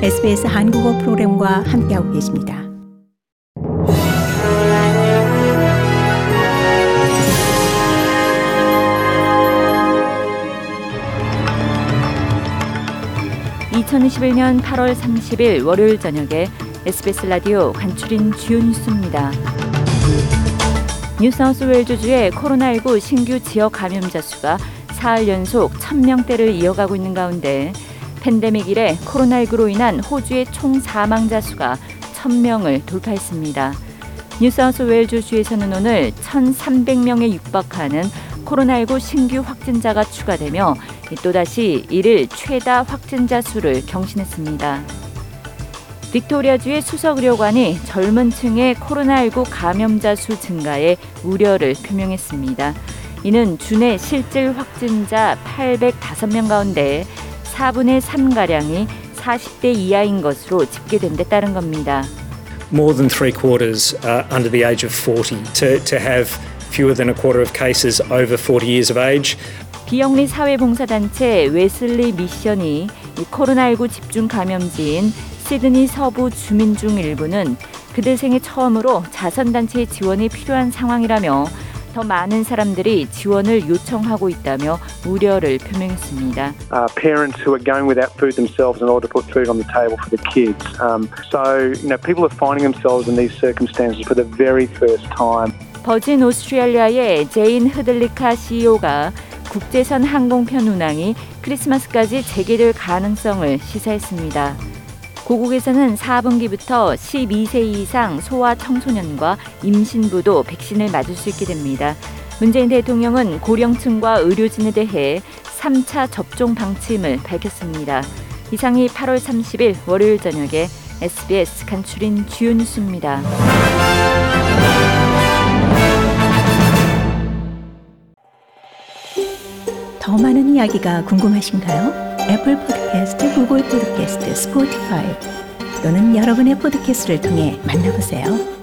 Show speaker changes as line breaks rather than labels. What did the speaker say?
SBS 한국어 프로그램과 함께하고 계십니다.
(2021년 8월 30일) 월요일 저녁에 SBS 라디오 간추린 주요 뉴스입니다. 뉴사우스웨일즈주의 코로나19 신규 지역 감염자 수가 사흘 연속 1,000명대를 이어가고 있는 가운데 팬데믹 이래 코로나19로 인한 호주의 총 사망자 수가 1,000명을 돌파했습니다. 뉴사우스웨일즈주에서는 오늘 1,300명에 육박하는 코로나19 신규 확진자가 추가되며 또다시 이를 최다 확진자 수를 경신했습니다. 빅토리아주의 수석의료관이 젊은 층의 코로나19 감염자 수 증가에 우려를 표명했습니다. 이는 주내 실질 확진자 805명 가운데 4분의 3가량이 40대 이하인 것으로 집계된 데 따른 겁니다.
More than three quarters are under the age of 40. To have fewer than a quarter of cases over 40 years of age.
비영리 사회봉사단체 웨슬리 미션이 코로나19 집중 감염지인 시드니 서부 주민 중 일부는 그들 생애 처음으로 자선단체의 지원이 필요한 상황이라며 더 많은 사람들이 지원을 요청하고 있다며 우려를 표명했습니다.
Parents who are going without food themselves in order to put food on the table for the kids. So, people are finding themselves in these circumstances for the very first time.
버진 오스트레일리아의 제인 흐들리카 CEO가 국제선 항공편 운항이 크리스마스까지 재개될 가능성을 시사했습니다. 고국에서는 4분기부터 12세 이상 소아 청소년과 임신부도 백신을 맞을 수 있게 됩니다. 문재인 대통령은 고령층과 의료진에 대해 3차 접종 방침을 밝혔습니다. 이상이 8월 30일 월요일 저녁에 SBS 간추린 주요 뉴스입니다.
더 많은 이야기가 궁금하신가요? 애플 팟캐스트, 구글 팟캐스트, 스포티파이 또는 여러분의 팟캐스트를 통해 만나보세요.